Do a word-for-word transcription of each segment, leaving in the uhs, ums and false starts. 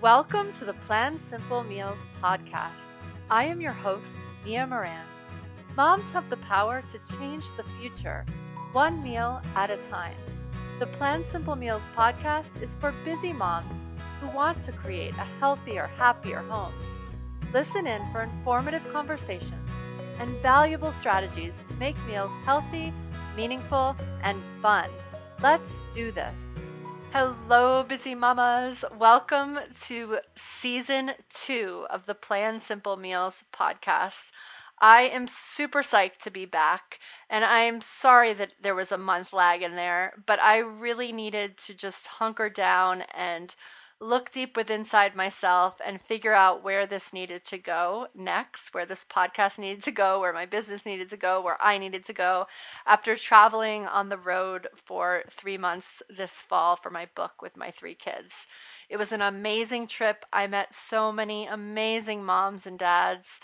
Welcome to the Plan Simple Meals podcast. I am your host, Mia Moran. Moms have the power to change the future, one meal at a time. The Plan Simple Meals podcast is for busy moms who want to create a healthier, happier home. Listen in for informative conversations and valuable strategies to make meals healthy, meaningful, and fun. Let's do this. Hello, busy mamas. Welcome to season two of the Plan Simple Meals podcast. I am super psyched to be back, and I'm sorry that there was a month lag in there, but I really needed to just hunker down and look deep within inside myself and figure out where this needed to go next, where this podcast needed to go, where my business needed to go, where I needed to go after traveling on the road for three months this fall for my book with my three kids. It was an amazing trip. I met so many amazing moms and dads.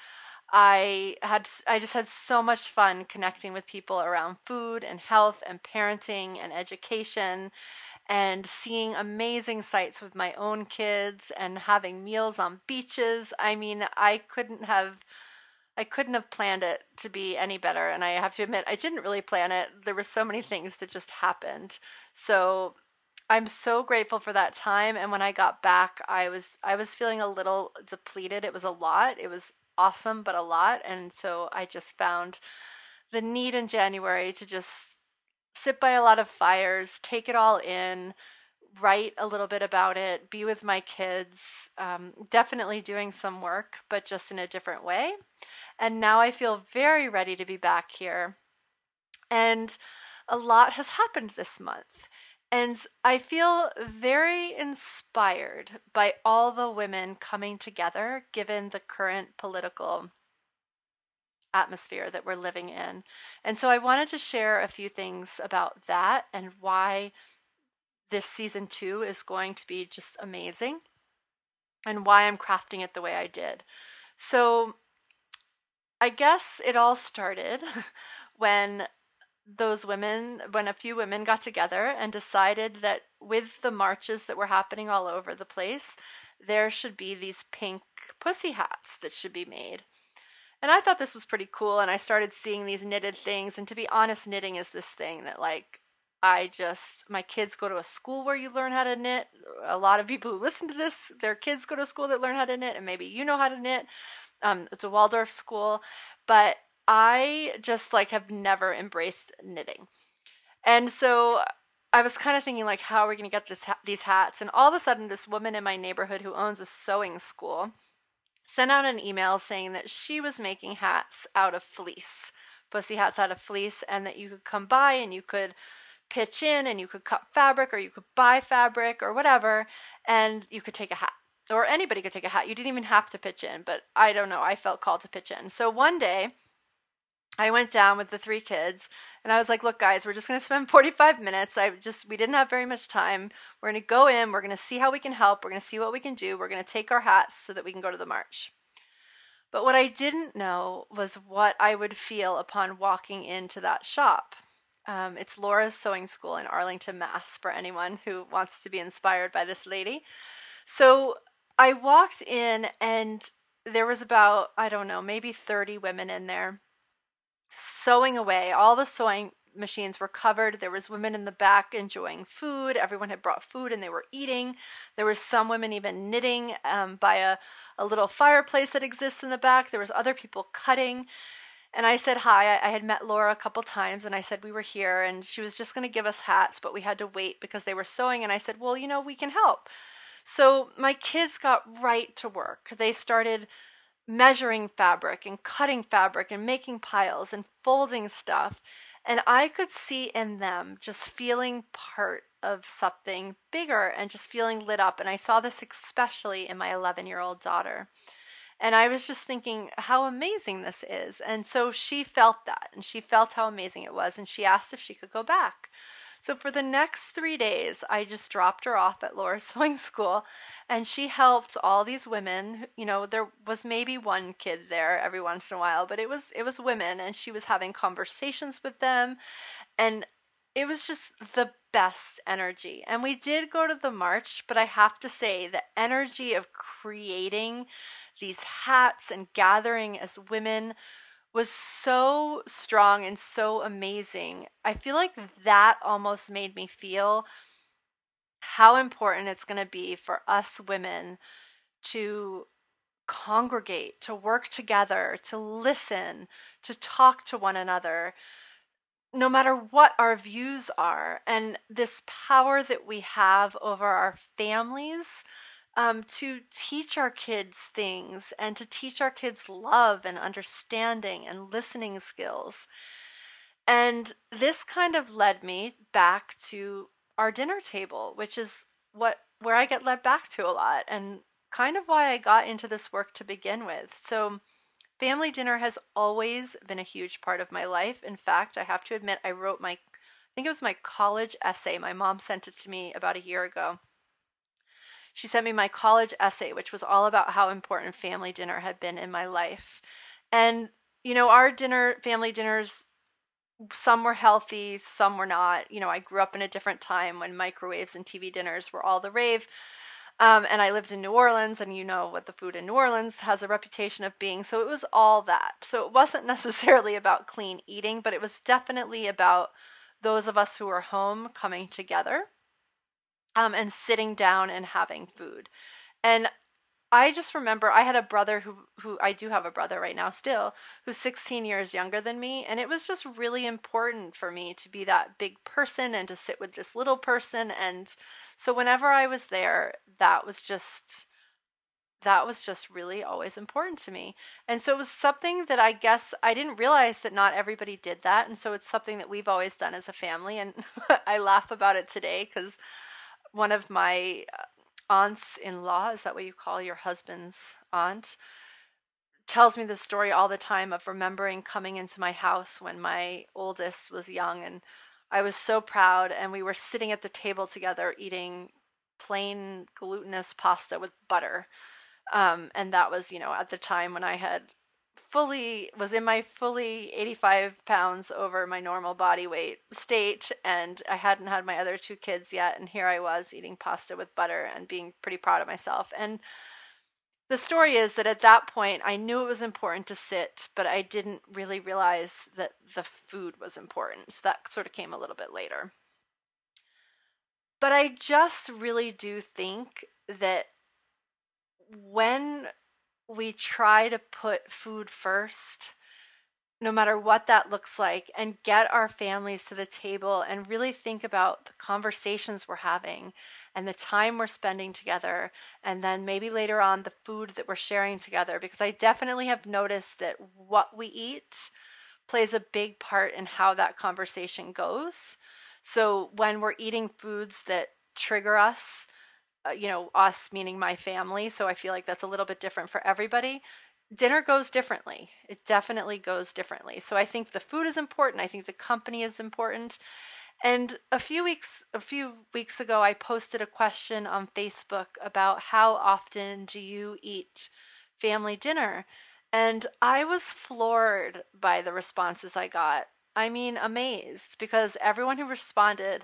I had I just had so much fun connecting with people around food and health and parenting and education, and seeing amazing sights with my own kids and having meals on beaches. I mean, I couldn't have I couldn't have planned it to be any better. And I have to admit, I didn't really plan it. There were so many things that just happened. So I'm so grateful for that time. And when I got back, I was I was feeling a little depleted. It was a lot. It was awesome, but a lot. And so I just found the need in January to just sit by a lot of fires, take it all in, write a little bit about it, be with my kids, um, definitely doing some work, but just in a different way. And now I feel very ready to be back here. And a lot has happened this month. And I feel very inspired by all the women coming together, given the current political atmosphere that we're living in. And so I wanted to share a few things about that and why this season two is going to be just amazing and why I'm crafting it the way I did. So I guess it all started when those women, when a few women got together and decided that with the marches that were happening all over the place, there should be these pink pussy hats that should be made. And I thought this was pretty cool, and I started seeing these knitted things. And to be honest, knitting is this thing that, like, I just, my kids go to a school where you learn how to knit. A lot of people who listen to this, their kids go to a school that learn how to knit, and maybe you know how to knit. Um, it's a Waldorf school, but I just, like, have never embraced knitting. And so I was kind of thinking, like, how are we going to get this ha- these hats? And all of a sudden, this woman in my neighborhood who owns a sewing school sent out an email saying that she was making hats out of fleece, pussy hats out of fleece, and that you could come by and you could pitch in and you could cut fabric or you could buy fabric or whatever, and you could take a hat. Or anybody could take a hat. You didn't even have to pitch in, but I don't know. I felt called to pitch in. So one day, I went down with the three kids and I was like, look, guys, we're just going to spend forty-five minutes. I just, we didn't have very much time. We're going to go in. We're going to see how we can help. We're going to see what we can do. We're going to take our hats so that we can go to the march. But what I didn't know was what I would feel upon walking into that shop. Um, it's Laura's Sewing School in Arlington, Mass, for anyone who wants to be inspired by this lady. So I walked in and there was about, I don't know, maybe thirty women in there, sewing away. All the sewing machines were covered. There was women in the back enjoying food. Everyone had brought food and they were eating. There were some women even knitting um, by a, a little fireplace that exists in the back. There was other people cutting. And I said hi. I, I had met Laura a couple times and I said we were here and she was just going to give us hats, but we had to wait because they were sewing. And I said, well, you know, we can help. So my kids got right to work. They started measuring fabric and cutting fabric and making piles and folding stuff. And I could see in them just feeling part of something bigger and just feeling lit up. And I saw this especially in my eleven-year-old daughter. And I was just thinking how amazing this is. And so she felt that, and she felt how amazing it was. And she asked if she could go back. So for the next three days, I just dropped her off at Laura's Sewing School, and she helped all these women. You know, there was maybe one kid there every once in a while, but it was it was women, and she was having conversations with them. And it was just the best energy. And we did go to the march, but I have to say the energy of creating these hats and gathering as women was so strong and so amazing. I feel like that almost made me feel how important it's going to be for us women to congregate, to work together, to listen, to talk to one another, no matter what our views are, and this power that we have over our families, um, to teach our kids things and to teach our kids love and understanding and listening skills. And this kind of led me back to our dinner table, which is what where I get led back to a lot and kind of why I got into this work to begin with. So family dinner has always been a huge part of my life. In fact, I have to admit, I wrote my, I think it was my college essay. My mom sent it to me about a year ago. She sent me my college essay, which was all about how important family dinner had been in my life. And, you know, our dinner, family dinners, some were healthy, some were not. You know, I grew up in a different time when microwaves and T V dinners were all the rave. Um, and I lived in New Orleans, and you know what the food in New Orleans has a reputation of being. So it was all that. So it wasn't necessarily about clean eating, but it was definitely about those of us who were home coming together, um, and sitting down and having food. And I just remember I had a brother who who I do have a brother right now still, who's sixteen years younger than me, and it was just really important for me to be that big person and to sit with this little person. And so whenever I was there, that was just that was just really always important to me. And so it was something that I guess I didn't realize that not everybody did that, and so it's something that we've always done as a family. And I laugh about it today because one of my uh, aunts in law, is that what you call your husband's aunt, tells me this story all the time of remembering coming into my house when my oldest was young, and I was so proud, and we were sitting at the table together eating plain glutinous pasta with butter. Um, and that was, you know, at the time when I had fully was in my fully eighty-five pounds over my normal body weight state, and I hadn't had my other two kids yet, and here I was eating pasta with butter and being pretty proud of myself. And the story is that at that point I knew it was important to sit, but I didn't really realize that the food was important. So that sort of came a little bit later. But I just really do think that when we try to put food first, no matter what that looks like, and get our families to the table and really think about the conversations we're having and the time we're spending together, and then maybe later on the food that we're sharing together, because I definitely have noticed that what we eat plays a big part in how that conversation goes. So when we're eating foods that trigger us, uh, you know, us meaning my family, so I feel like that's a little bit different for everybody. Dinner goes differently. It definitely goes differently. So I think the food is important. I think the company is important. And a few weeks a few weeks ago I posted a question on Facebook about how often do you eat family dinner? And I was floored by the responses I got. I mean, amazed, because everyone who responded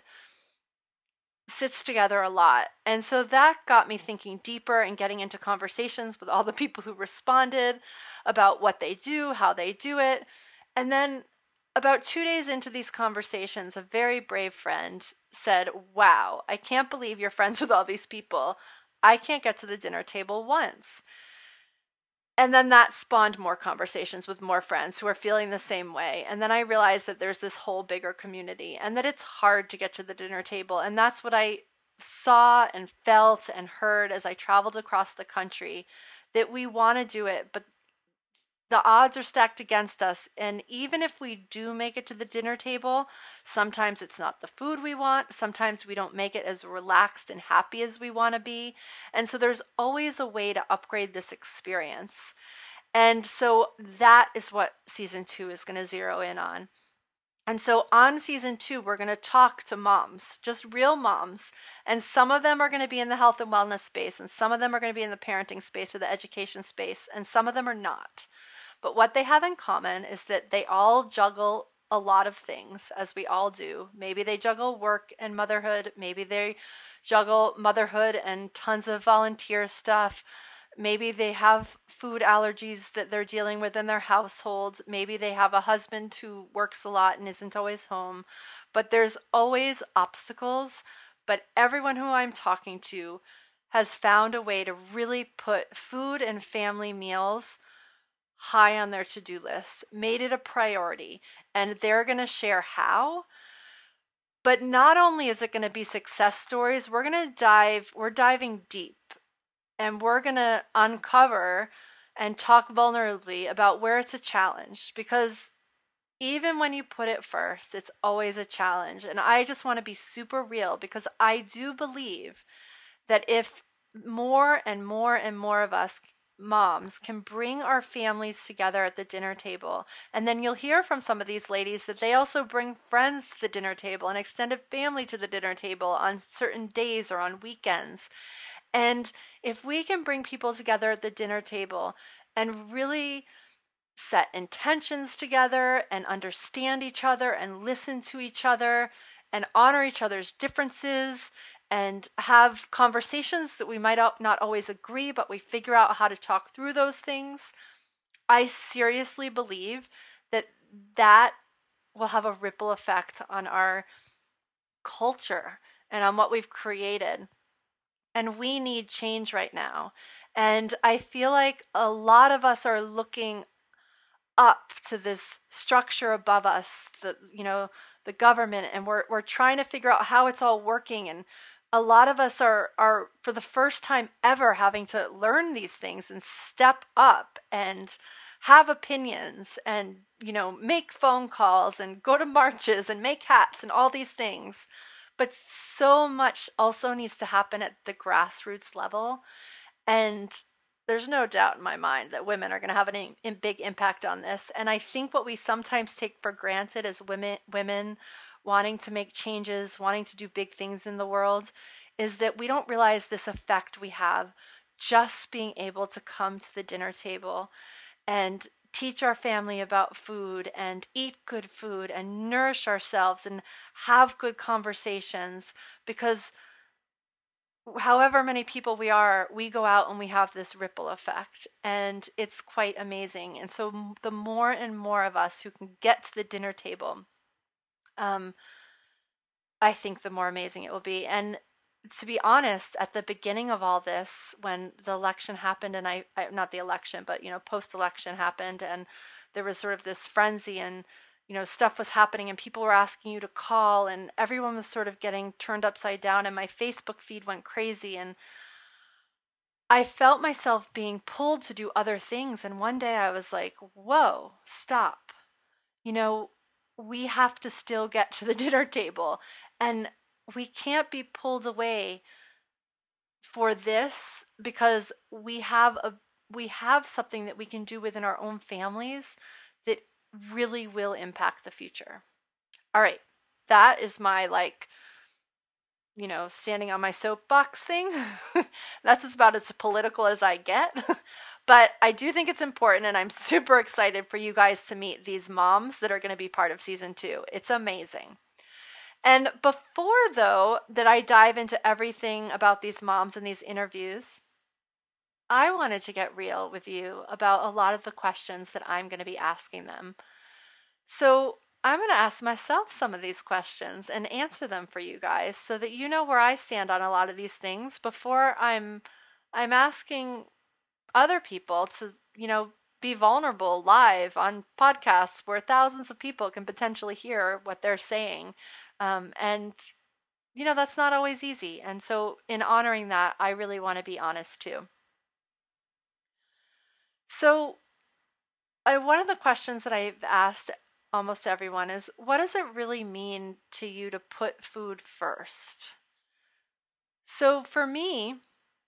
sits together a lot. And so that got me thinking deeper and getting into conversations with all the people who responded about what they do, how they do it. And then about two days into these conversations, a very brave friend said, "Wow, I can't believe you're friends with all these people. I can't get to the dinner table once." And then that spawned more conversations with more friends who are feeling the same way. And then I realized that there's this whole bigger community and that it's hard to get to the dinner table. And that's what I saw and felt and heard as I traveled across the country, that we want to do it, but the odds are stacked against us. And even if we do make it to the dinner table, sometimes it's not the food we want. Sometimes we don't make it as relaxed and happy as we want to be. And so there's always a way to upgrade this experience. And so that is what season two is going to zero in on. And so on season two, we're going to talk to moms, just real moms. And some of them are going to be in the health and wellness space, and some of them are going to be in the parenting space or the education space, and some of them are not. But what they have in common is that they all juggle a lot of things, as we all do. Maybe they juggle work and motherhood. Maybe they juggle motherhood and tons of volunteer stuff. Maybe they have food allergies that they're dealing with in their household. Maybe they have a husband who works a lot and isn't always home. But there's always obstacles. But everyone who I'm talking to has found a way to really put food and family meals high on their to-do list, made it a priority, and they're going to share how. But not only is it going to be success stories, we're going to dive, we're diving deep, and we're going to uncover and talk vulnerably about where it's a challenge, because even when you put it first, it's always a challenge. And I just want to be super real, because I do believe that if more and more and more of us moms can bring our families together at the dinner table, and then you'll hear from some of these ladies that they also bring friends to the dinner table and extended family to the dinner table on certain days or on weekends. And if we can bring people together at the dinner table and really set intentions together and understand each other and listen to each other and honor each other's differences and have conversations that we might not always agree, but we figure out how to talk through those things, I seriously believe that that will have a ripple effect on our culture and on what we've created. And we need change right now. And I feel like a lot of us are looking up to this structure above us, the you know, the government, and we're we're trying to figure out how it's all working. And a lot of us are are for the first time ever having to learn these things and step up and have opinions and, you know, make phone calls and go to marches and make hats and all these things. But so much also needs to happen at the grassroots level. And there's no doubt in my mind that women are going to have a in, big impact on this. And I think what we sometimes take for granted as women, women wanting to make changes, wanting to do big things in the world, is that we don't realize this effect we have just being able to come to the dinner table and teach our family about food and eat good food and nourish ourselves and have good conversations. Because however many people we are, we go out and we have this ripple effect, and it's quite amazing. And so the more and more of us who can get to the dinner table, um, I think the more amazing it will be. And to be honest, at the beginning of all this, when the election happened, and I, I not the election, but, you know, post-election happened, and there was sort of this frenzy, and, you know, stuff was happening, and people were asking you to call, and everyone was sort of getting turned upside down, and my Facebook feed went crazy, and I felt myself being pulled to do other things. And one day I was like, whoa, stop. You know, we have to still get to the dinner table, and we can't be pulled away for this, because we have a we have something that we can do within our own families that really will impact the future. All right. That is my, like, you know, standing on my soapbox thing. That's about as political as I get. But I do think it's important, and I'm super excited for you guys to meet these moms that are going to be part of season two. It's amazing. And before, though, that I dive into everything about these moms and these interviews, I wanted to get real with you about a lot of the questions that I'm going to be asking them. So I'm going to ask myself some of these questions and answer them for you guys, so that you know where I stand on a lot of these things before I'm I'm asking other people to, you know, be vulnerable live on podcasts where thousands of people can potentially hear what they're saying. Um, and, you know, that's not always easy. And so in honoring that, I really want to be honest too. So I, one of the questions that I've asked almost everyone is, what does it really mean to you to put food first? So for me,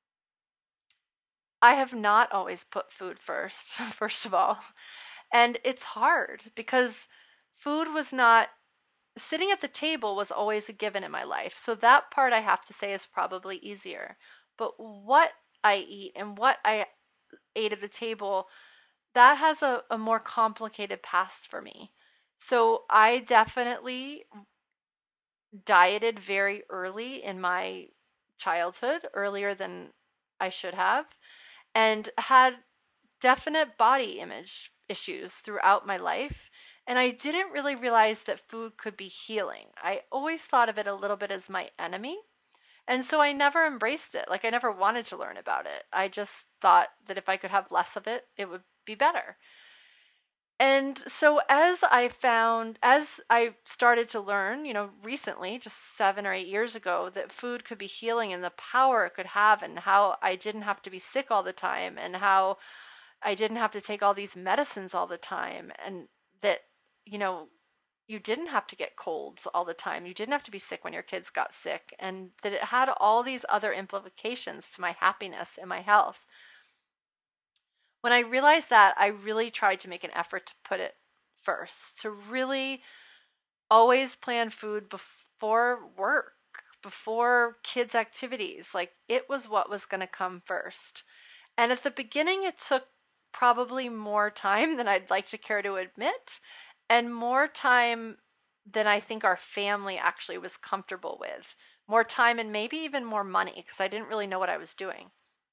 I have not always put food first, first of all. And it's hard because food was not, sitting at the table was always a given in my life. So that part, I have to say, is probably easier. But what I eat and what I ate at the table, that has a, a more complicated past for me. So I definitely dieted very early in my childhood, earlier than I should have, and had definite body image issues throughout my life. And I didn't really realize that food could be healing. I always thought of it a little bit as my enemy. And so I never embraced it. Like I never wanted to learn about it. I just thought that if I could have less of it, it would be better. And so as I found, as I started to learn, you know, recently, just seven or eight years ago, that food could be healing and the power it could have, and how I didn't have to be sick all the time, and how I didn't have to take all these medicines all the time, and that, you know, you didn't have to get colds all the time. You didn't have to be sick when your kids got sick, and that it had all these other implications to my happiness and my health. When I realized that, I really tried to make an effort to put it first, to really always plan food before work, before kids' activities. Like it was what was going to come first. And at the beginning, it took probably more time than I'd like to care to admit, and more time than I think our family actually was comfortable with. More time and maybe even more money because I didn't really know what I was doing.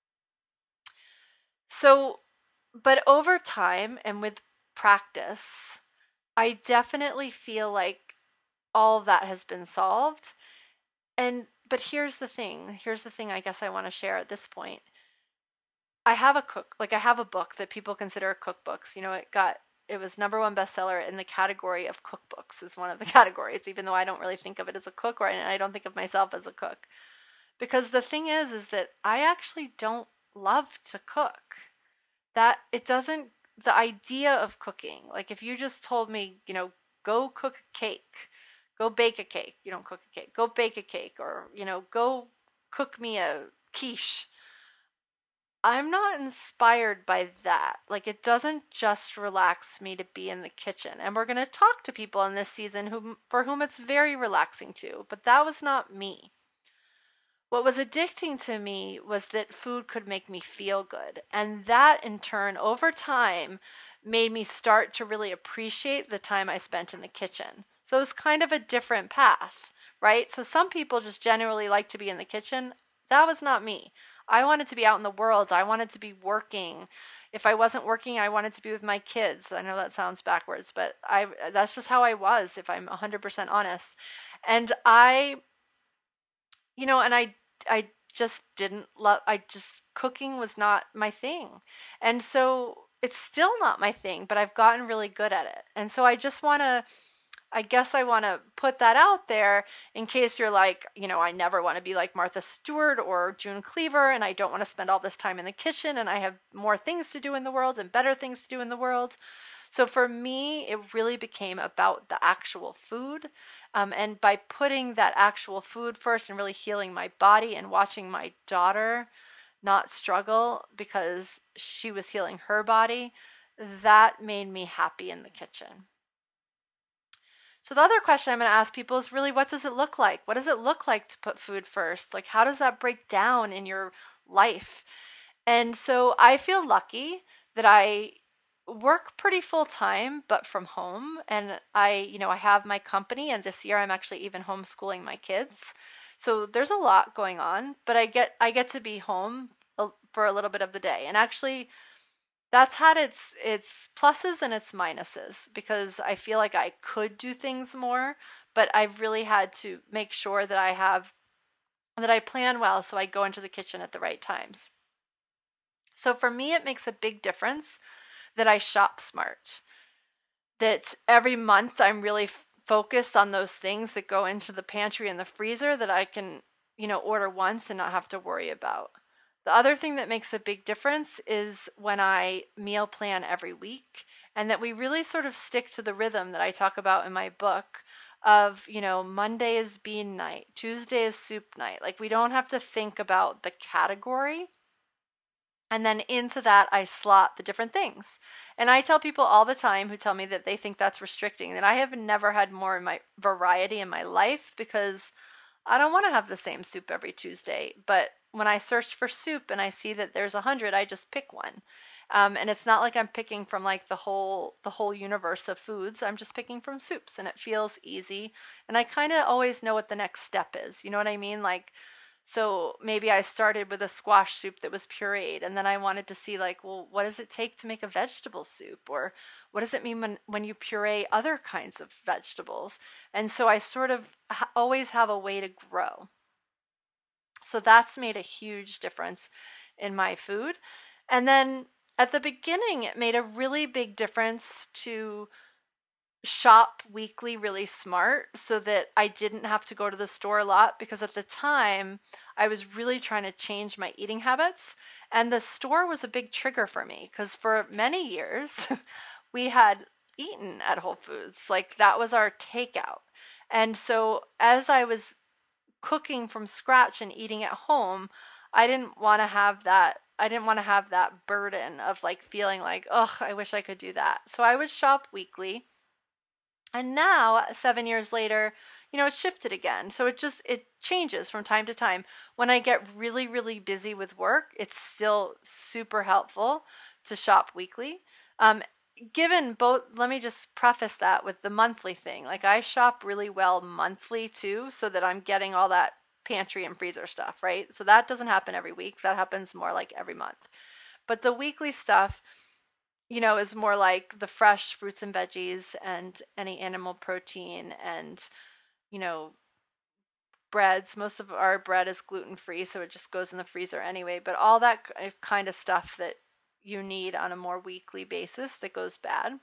So, but over time and with practice, I definitely feel like all of that has been solved. And, but here's the thing here's the thing I guess I want to share at this point. I have a cook, like I have a book that people consider cookbooks. You know, it got, it was number one bestseller in the category of cookbooks, is one of the categories, even though I don't really think of it as a cook, or I don't think of myself as a cook. Because the thing is, is that I actually don't love to cook. That it doesn't, the idea of cooking, like if you just told me, you know, go cook a cake, go bake a cake, you don't cook a cake, go bake a cake, or, you know, go cook me a quiche. I'm not inspired by that. Like, it doesn't just relax me to be in the kitchen. And we're going to talk to people in this season who, for whom it's very relaxing too. But that was not me. What was addicting to me was that food could make me feel good. And that, in turn, over time, made me start to really appreciate the time I spent in the kitchen. So it was kind of a different path, right? So some people just generally like to be in the kitchen. That was not me. I wanted to be out in the world. I wanted to be working. If I wasn't working, I wanted to be with my kids. I know that sounds backwards, but I that's just how I was, if I'm one hundred percent honest. And I, you know, and I I just didn't love, I just, cooking was not my thing. And so it's still not my thing, but I've gotten really good at it. And so I just want to, I guess I want to put that out there in case you're like, you know, I never want to be like Martha Stewart or June Cleaver, and I don't want to spend all this time in the kitchen, and I have more things to do in the world and better things to do in the world. So for me, it really became about the actual food. Um, and by putting that actual food first and really healing my body and watching my daughter not struggle because she was healing her body, that made me happy in the kitchen. So the other question I'm going to ask people is really, what does it look like? What does it look like to put food first? Like, how does that break down in your life? And so I feel lucky that I work pretty full time, but from home. And I, you know, I have my company, and this year I'm actually even homeschooling my kids. So there's a lot going on, but I get I get to be home for a little bit of the day. And actually, that's had its its pluses and its minuses, because I feel like I could do things more, but I've really had to make sure that I have that I plan well, so I go into the kitchen at the right times. So for me, it makes a big difference that I shop smart. That every month I'm really f- focused on those things that go into the pantry and the freezer that I can, you know, order once and not have to worry about. The other thing that makes a big difference is when I meal plan every week, and that we really sort of stick to the rhythm that I talk about in my book of, you know, Monday is bean night, Tuesday is soup night. Like, we don't have to think about the category. And then into that, I slot the different things. And I tell people all the time who tell me that they think that's restricting, that I have never had more in my variety in my life, because I don't want to have the same soup every Tuesday. But when I search for soup and I see that there's a hundred, I just pick one. Um, and it's not like I'm picking from like the whole the whole universe of foods. I'm just picking from soups, and it feels easy. And I kind of always know what the next step is. You know what I mean? Like, so maybe I started with a squash soup that was pureed, and then I wanted to see like, well, what does it take to make a vegetable soup, or what does it mean when when you puree other kinds of vegetables? And so I sort of ha- always have a way to grow. So that's made a huge difference in my food. And then at the beginning, it made a really big difference to shop weekly really smart so that I didn't have to go to the store a lot, because at the time I was really trying to change my eating habits, and the store was a big trigger for me because for many years we had eaten at Whole Foods. Like that was our takeout. And so as I was cooking from scratch and eating at home, I didn't want to have that I didn't want to have that burden of like feeling like, "Oh, I wish I could do that." So I would shop weekly. And now, seven years later, you know, it's shifted again. So it just it changes from time to time. When I get really really busy with work, it's still super helpful to shop weekly. Um, given both, let me just preface that with the monthly thing. Like I shop really well monthly too, so that I'm getting all that pantry and freezer stuff, right? So that doesn't happen every week. That happens more like every month. But the weekly stuff, you know, is more like the fresh fruits and veggies and any animal protein and, you know, breads. Most of our bread is gluten free, so it just goes in the freezer anyway. But all that kind of stuff that you need on a more weekly basis that goes bad.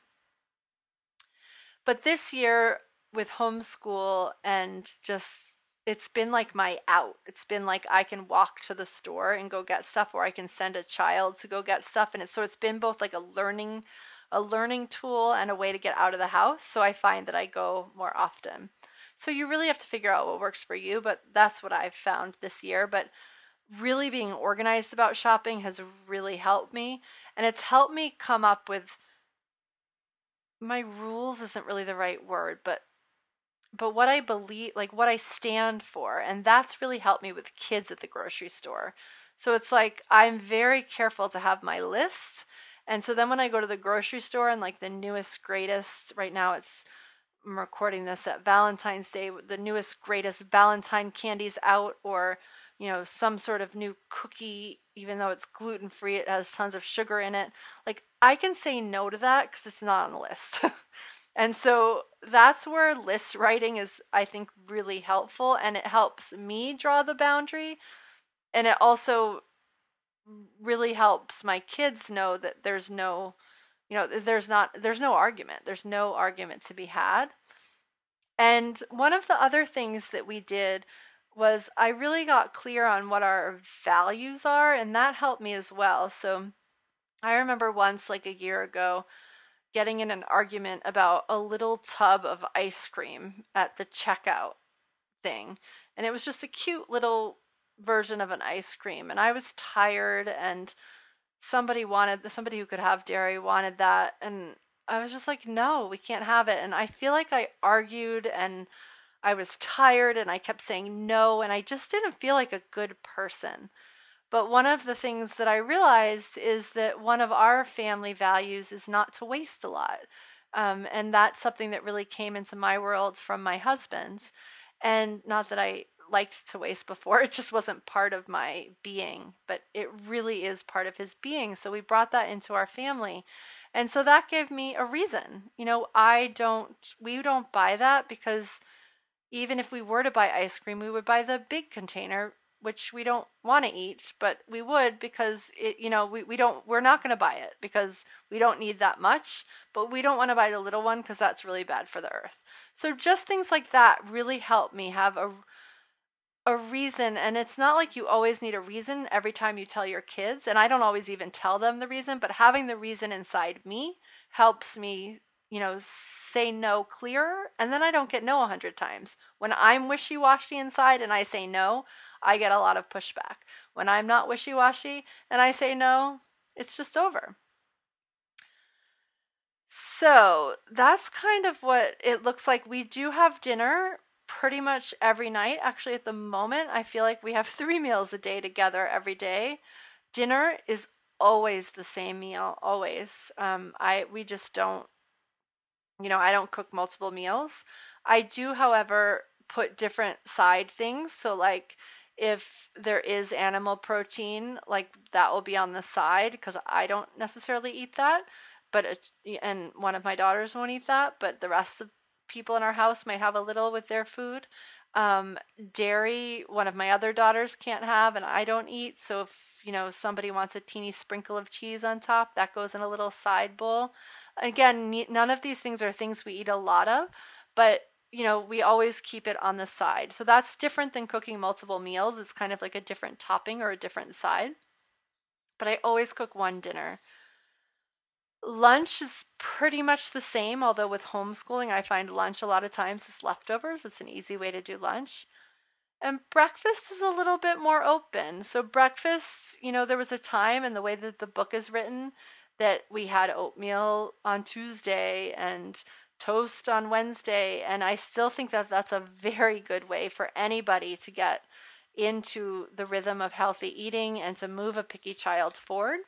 But this year with homeschool and just it's been like my out. It's been like I can walk to the store and go get stuff, or I can send a child to go get stuff, and it's so it's been both like a learning a learning tool and a way to get out of the house. So I find that I go more often. So you really have to figure out what works for you, but that's what I've found this year. But really being organized about shopping has really helped me, and it's helped me come up with my rules isn't really the right word, but but what I believe, like what I stand for, and that's really helped me with kids at the grocery store. So it's like I'm very careful to have my list. And so then when I go to the grocery store and like the newest, greatest, right now it's, I'm recording this at Valentine's Day, the newest, greatest Valentine candies out, or, you know, some sort of new cookie, even though it's gluten free, it has tons of sugar in it. Like I can say no to that because it's not on the list. And so that's where list writing is, I think, really helpful. And it helps me draw the boundary. And it also really helps my kids know that there's no, you know, there's not, there's no argument. There's no argument to be had. And one of the other things that we did was I really got clear on what our values are, and that helped me as well. So I remember once, like a year ago, getting in an argument about a little tub of ice cream at the checkout thing. And it was just a cute little version of an ice cream. And I was tired, and somebody wanted, somebody who could have dairy wanted that. And I was just like, no, we can't have it. And I feel like I argued and I was tired and I kept saying no. And I just didn't feel like a good person. But one of the things that I realized is that one of our family values is not to waste a lot. Um, and that's something that really came into my world from my husband. And not that I liked to waste before, it just wasn't part of my being, but it really is part of his being. So we brought that into our family. And so that gave me a reason. You know, I don't, we don't buy that because even if we were to buy ice cream, we would buy the big container, which we don't want to eat, but we would because it, you know, we, we don't, we're not going to buy it because we don't need that much, but we don't want to buy the little one because that's really bad for the earth. So just things like that really help me have a, a reason. And it's not like you always need a reason every time you tell your kids. And I don't always even tell them the reason, but having the reason inside me helps me, you know, say no clearer. And then I don't get no a hundred times. When I'm wishy-washy inside and I say no, I get a lot of pushback. When I'm not wishy-washy and I say no, it's just over. So that's kind of what it looks like. We do have dinner pretty much every night. Actually, at the moment, I feel like we have three meals a day together every day. Dinner is always the same meal, always. Um, I we just don't, you know, I don't cook multiple meals. I do, however, put different side things. So like if there is animal protein, like that will be on the side because I don't necessarily eat that, but it, and one of my daughters won't eat that, but the rest of people in our house might have a little with their food. Um, Dairy, one of my other daughters can't have, and I don't eat. So if you know somebody wants a teeny sprinkle of cheese on top, that goes in a little side bowl. Again, none of these things are things we eat a lot of, but you know, we always keep it on the side. So that's different than cooking multiple meals. It's kind of like a different topping or a different side. But I always cook one dinner. Lunch is pretty much the same, although with homeschooling, I find lunch a lot of times is leftovers. It's an easy way to do lunch. And breakfast is a little bit more open. So, breakfast, you know, there was a time in the way that the book is written that we had oatmeal on Tuesday and toast on Wednesday. And I still think that that's a very good way for anybody to get into the rhythm of healthy eating and to move a picky child forward.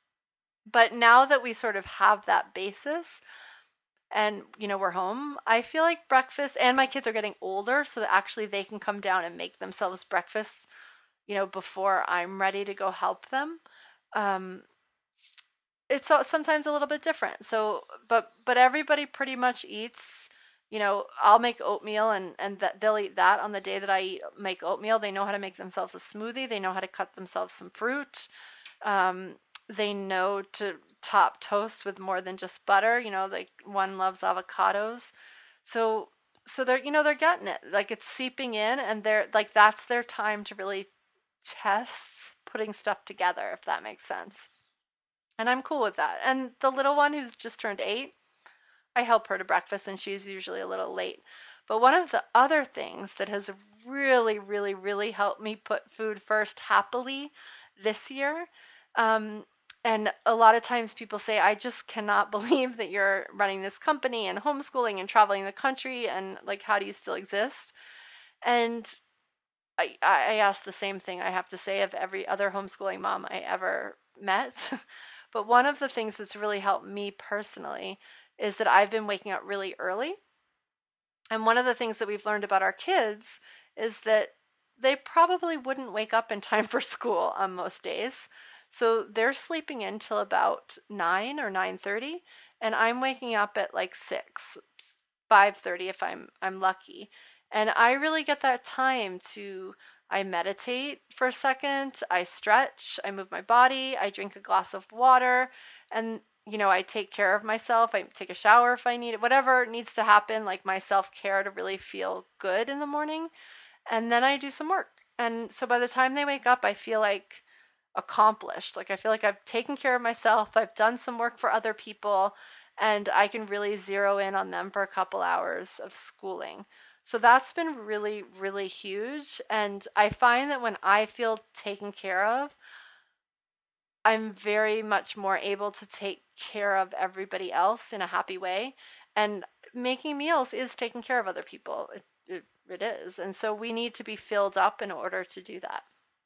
But now that we sort of have that basis, and you know we're home, I feel like breakfast, and my kids are getting older so that actually they can come down and make themselves breakfast, you know before I'm ready to go help them. um it's sometimes a little bit different. So but but everybody pretty much eats, you know I'll make oatmeal, and and that they'll eat that on the day that I eat make oatmeal. They know how to make themselves a smoothie, they know how to cut themselves some fruit. um they know to top toast with more than just butter. You know, like one loves avocados. So so they're you know they're getting it. Like it's seeping in, and they're like that's their time to really test putting stuff together, if that makes sense. And I'm cool with that. And the little one who's just turned eight, I help her to breakfast, and she's usually a little late. But one of the other things that has really, really, really helped me put food first happily this year, um, and a lot of times people say, I just cannot believe that you're running this company and homeschooling and traveling the country, and like, how do you still exist? And I, I ask the same thing, I have to say, of every other homeschooling mom I ever met. But one of the things that's really helped me personally is that I've been waking up really early. And one of the things that we've learned about our kids is that they probably wouldn't wake up in time for school on most days. So they're sleeping in till about nine or nine thirty, and I'm waking up at like six, five thirty if I'm I'm lucky. And I really get that time to I meditate for a second, I stretch, I move my body, I drink a glass of water, and you know, I take care of myself. I take a shower if I need it, whatever needs to happen, like my self-care to really feel good in the morning. And then I do some work. And so by the time they wake up, I feel like accomplished. Like I feel like I've taken care of myself, I've done some work for other people, and I can really zero in on them for a couple hours of schooling. So that's been really, really huge. And I find that when I feel taken care of, I'm very much more able to take care of everybody else in a happy way. And making meals is taking care of other people. It, it, it is. And so we need to be filled up in order to do that.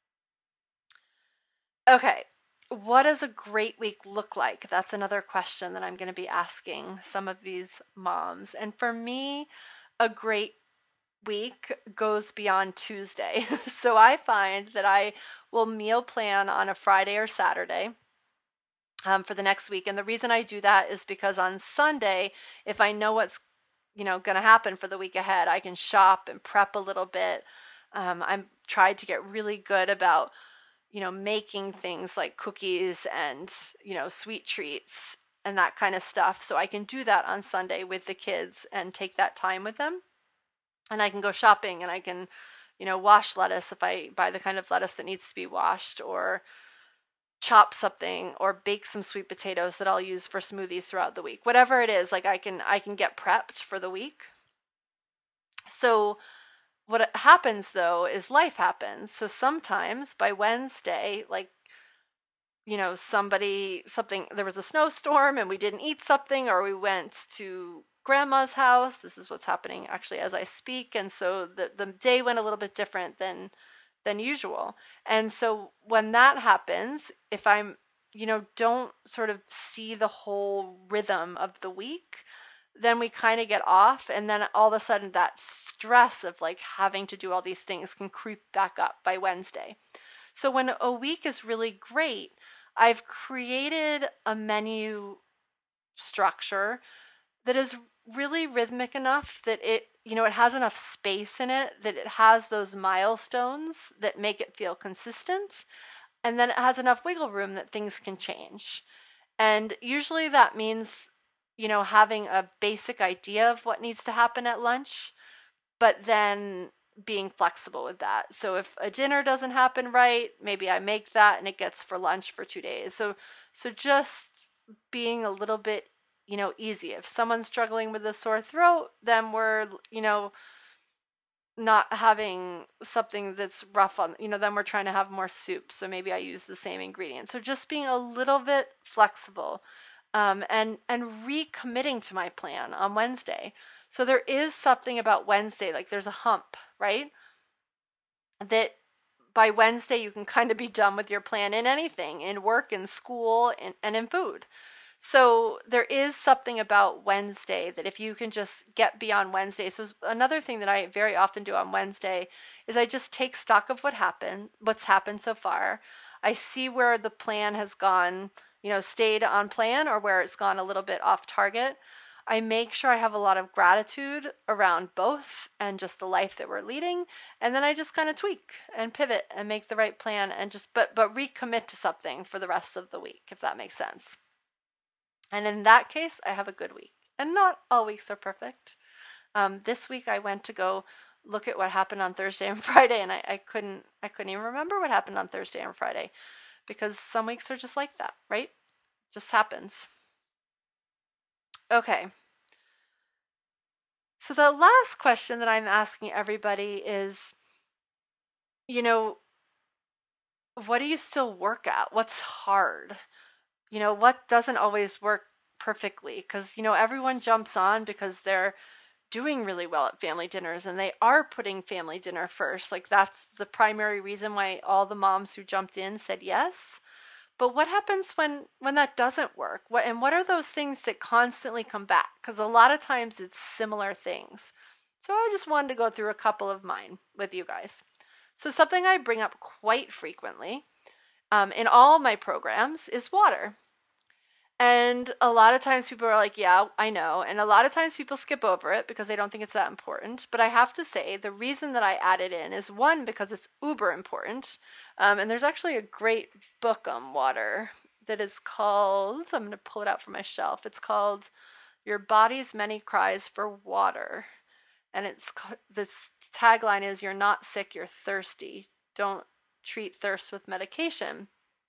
Okay, what does a great week look like? That's another question that I'm going to be asking some of these moms. And for me, a great week goes beyond Tuesday. So I find that I will meal plan on a Friday or Saturday um, for the next week. And the reason I do that is because on Sunday, if I know what's you know going to happen for the week ahead, I can shop and prep a little bit. Um, I'm tried to get really good about you know making things like cookies and you know sweet treats and that kind of stuff, so I can do that on Sunday with the kids and take that time with them. And I can go shopping, and I can, you know, wash lettuce if I buy the kind of lettuce that needs to be washed, or chop something, or bake some sweet potatoes that I'll use for smoothies throughout the week. Whatever it is, like I can I can get prepped for the week. So what happens though is life happens. So sometimes by Wednesday, like you know, somebody, something, there was a snowstorm and we didn't eat something, or we went to grandma's house. This is what's happening actually as I speak. And so the, the day went a little bit different than than usual. And so when that happens, if I'm, you know, don't sort of see the whole rhythm of the week, then we kind of get off. And then all of a sudden that stress of like having to do all these things can creep back up by Wednesday. So when a week is really great, I've created a menu structure that is really rhythmic enough that it, you know, it has enough space in it that it has those milestones that make it feel consistent. And then it has enough wiggle room that things can change. And usually that means, you know, having a basic idea of what needs to happen at lunch, but then being flexible with that. So if a dinner doesn't happen right, maybe I make that and it gets for lunch for two days. So so just being a little bit, you know, easy. If someone's struggling with a sore throat, then we're, you know, not having something that's rough on, you know, then we're trying to have more soup. So maybe I use the same ingredients. So just being a little bit flexible, um, and and recommitting to my plan on Wednesday. So there is something about Wednesday, like there's a hump, right? That by Wednesday you can kind of be done with your plan in anything, in work, in school, and, and in food. So there is something about Wednesday that if you can just get beyond Wednesday. So another thing that I very often do on Wednesday is I just take stock of what happened, what's happened so far. I see where the plan has gone, you know, stayed on plan or where it's gone a little bit off target. I make sure I have a lot of gratitude around both and just the life that we're leading. And then I just kind of tweak and pivot and make the right plan and just, but, but recommit to something for the rest of the week, if that makes sense. And in that case, I have a good week. And not all weeks are perfect. Um, this week I went to go look at what happened on Thursday and Friday, and I, I couldn't I couldn't even remember what happened on Thursday and Friday because some weeks are just like that, right? Just happens. Okay. So the last question that I'm asking everybody is, you know, what do you still work at? What's hard? You know, what doesn't always work perfectly? Because, you know, everyone jumps on because they're doing really well at family dinners and they are putting family dinner first. Like that's the primary reason why all the moms who jumped in said yes. But what happens when when that doesn't work? What and what are those things that constantly come back? Because a lot of times it's similar things. So I just wanted to go through a couple of mine with you guys. So something I bring up quite frequently um, in all my programs is water. And a lot of times people are like, yeah, I know. And a lot of times people skip over it because they don't think it's that important. But I have to say, the reason that I add it in is one, because it's uber important. Um, and there's actually a great book on water that is called, I'm going to pull it out from my shelf. It's called Your Body's Many Cries for Water. And it's this tagline is, you're not sick, you're thirsty. Don't treat thirst with medication.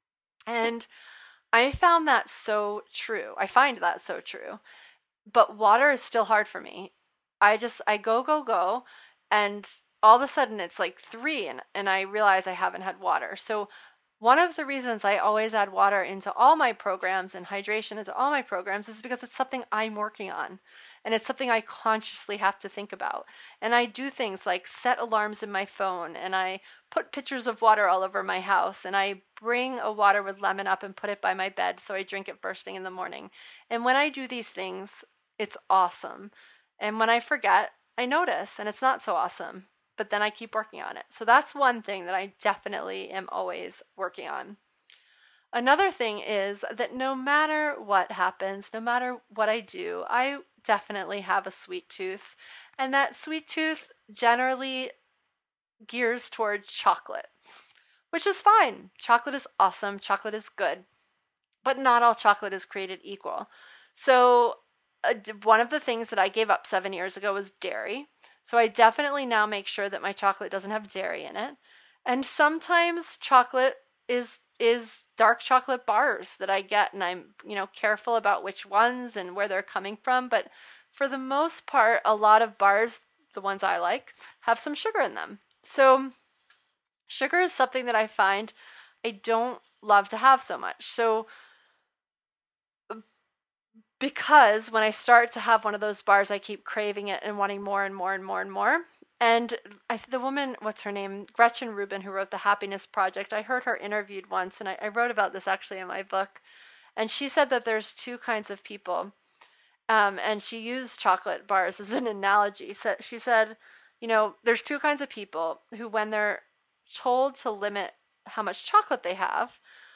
And I found that so true. I find that so true. But water is still hard for me. I just, I go, go, go. And all of a sudden it's like three and, and I realize I haven't had water. So one of the reasons I always add water into all my programs and hydration into all my programs is because it's something I'm working on. And it's something I consciously have to think about. And I do things like set alarms in my phone, and I put pitchers of water all over my house, and I bring a water with lemon up and put it by my bed so I drink it first thing in the morning. And when I do these things, it's awesome. And when I forget, I notice, and it's not so awesome. But then I keep working on it. So that's one thing that I definitely am always working on. Another thing is that no matter what happens, no matter what I do, I definitely have a sweet tooth. And that sweet tooth generally gears towards chocolate, which is fine. Chocolate is awesome. Chocolate is good. But not all chocolate is created equal. So uh, one of the things that I gave up seven years ago was dairy. So I definitely now make sure that my chocolate doesn't have dairy in it. And sometimes chocolate is is dark chocolate bars that I get, and I'm, you know, careful about which ones and where they're coming from, but for the most part, a lot of bars, the ones I like, have some sugar in them. So sugar is something that I find I don't love to have so much. So because when I start to have one of those bars, I keep craving it and wanting more and more and more and more. And I, the woman, what's her name? Gretchen Rubin, who wrote The Happiness Project, I heard her interviewed once, and I, I wrote about this actually in my book. And she said that there's two kinds of people. Um, and she used chocolate bars as an analogy. So she said, you know, there's two kinds of people who, when they're told to limit how much chocolate they have,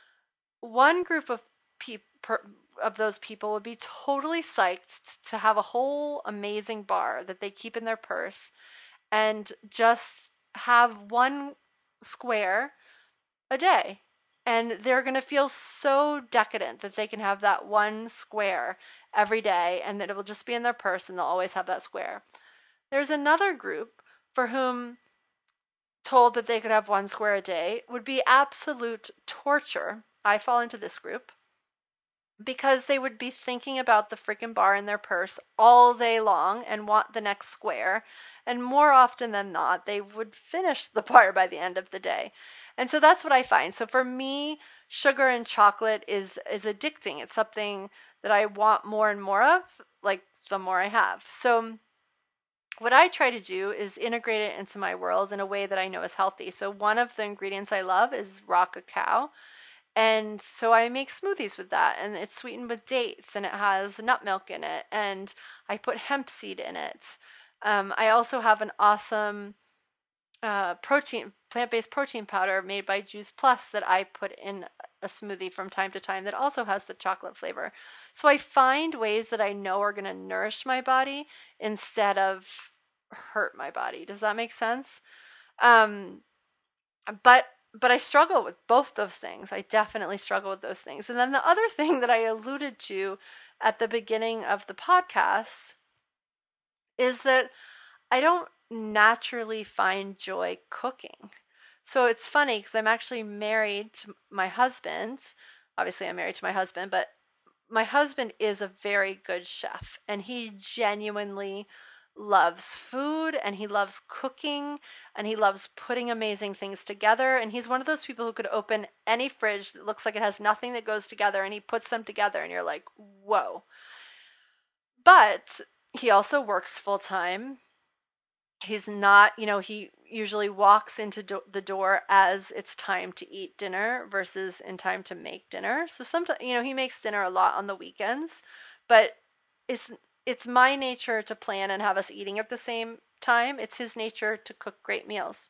one group of people of those people would be totally psyched to have a whole amazing bar that they keep in their purse and just have one square a day. And they're going to feel so decadent that they can have that one square every day and that it will just be in their purse and they'll always have that square. There's another group for whom told that they could have one square a day would be absolute torture. I fall into this group because they would be thinking about the freaking bar in their purse all day long and want the next square. And more often than not, they would finish the bar by the end of the day. And so that's what I find. So for me, sugar and chocolate is is addicting. It's something that I want more and more of, like the more I have. So what I try to do is integrate it into my world in a way that I know is healthy. So one of the ingredients I love is raw cacao. And so I make smoothies with that, and it's sweetened with dates, and it has nut milk in it, and I put hemp seed in it. Um, I also have an awesome uh, protein, plant-based protein powder made by Juice Plus that I put in a smoothie from time to time that also has the chocolate flavor. So I find ways that I know are going to nourish my body instead of hurt my body. Does that make sense? Um, but but I struggle with both those things. I definitely struggle with those things. And then the other thing that I alluded to at the beginning of the podcast is that I don't naturally find joy cooking. So it's funny because I'm actually married to my husband. Obviously, I'm married to my husband, but my husband is a very good chef, and he genuinely loves food, and he loves cooking, and he loves putting amazing things together. And he's one of those people who could open any fridge that looks like it has nothing that goes together, and he puts them together, and you're like, whoa. But he also works full time. He's not, you know, he usually walks into do- the door as it's time to eat dinner versus in time to make dinner. So sometimes, you know, he makes dinner a lot on the weekends, but it's it's my nature to plan and have us eating at the same time. It's his nature to cook great meals.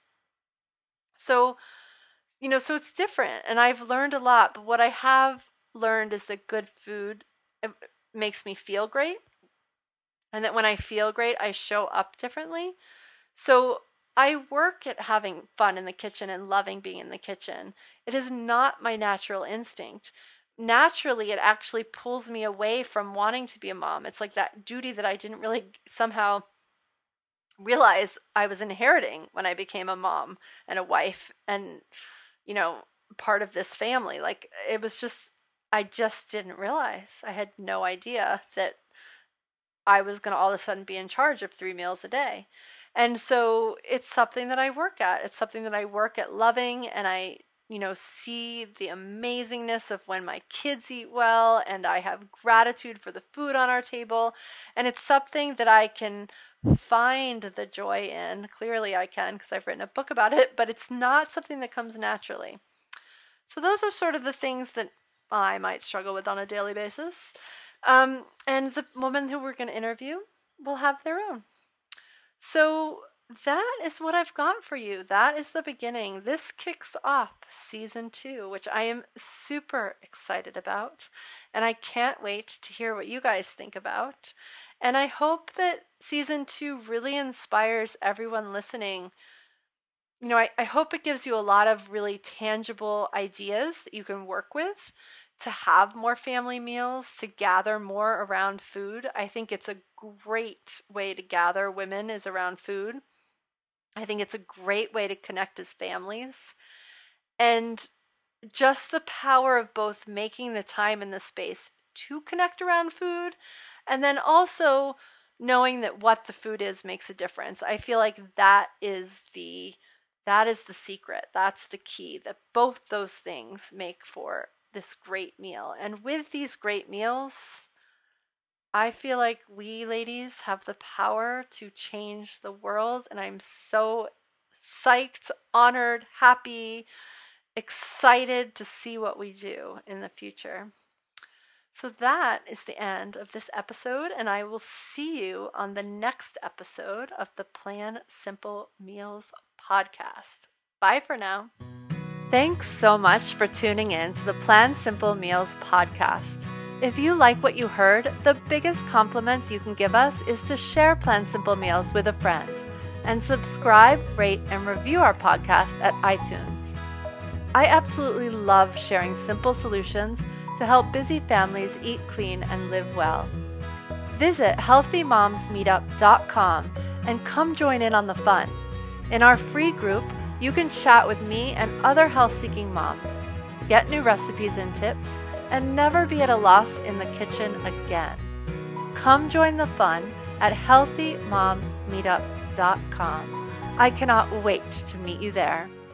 So, you know, so it's different, and I've learned a lot, but what I have learned is that good food uh, makes me feel great, and that when I feel great, I show up differently. So I work at having fun in the kitchen and loving being in the kitchen. It is not my natural instinct. Naturally, it actually pulls me away from wanting to be a mom. It's like that duty that I didn't really somehow realize I was inheriting when I became a mom and a wife and, you know, part of this family. Like, it was just, I just didn't realize. I had no idea that I was going to all of a sudden be in charge of three meals a day. And so it's something that I work at. It's something that I work at loving, and I, you know, see the amazingness of when my kids eat well, and I have gratitude for the food on our table. And it's something that I can find the joy in. Clearly I can, because I've written a book about it, but it's not something that comes naturally. So those are sort of the things that I might struggle with on a daily basis. Um, and the woman who we're going to interview will have their own. So that is what I've got for you. That is the beginning. This kicks off season two, which I am super excited about. And I can't wait to hear what you guys think about. And I hope that season two really inspires everyone listening. You know, I, I hope it gives you a lot of really tangible ideas that you can work with to have more family meals, to gather more around food. I think it's a great way to gather women is around food. I think it's a great way to connect as families. And just the power of both making the time and the space to connect around food, and then also knowing that what the food is makes a difference. I feel like that is the that is the secret. That's the key, that both those things make for this great meal. And with these great meals, I feel like we ladies have the power to change the world, and I'm so psyched, honored, happy, excited to see what we do in the future. So that is the end of this episode, and I will see you on the next episode of the Plan Simple Meals podcast. Bye for now. Thanks so much for tuning in to the Plan Simple Meals podcast. If you like what you heard, the biggest compliment you can give us is to share Plan Simple Meals with a friend and subscribe, rate, and review our podcast at iTunes. I absolutely love sharing simple solutions to help busy families eat clean and live well. Visit healthy moms meetup dot com and come join in on the fun. In our free group, you can chat with me and other health-seeking moms, get new recipes and tips, and never be at a loss in the kitchen again. Come join the fun at healthy moms meetup dot com. I cannot wait to meet you there.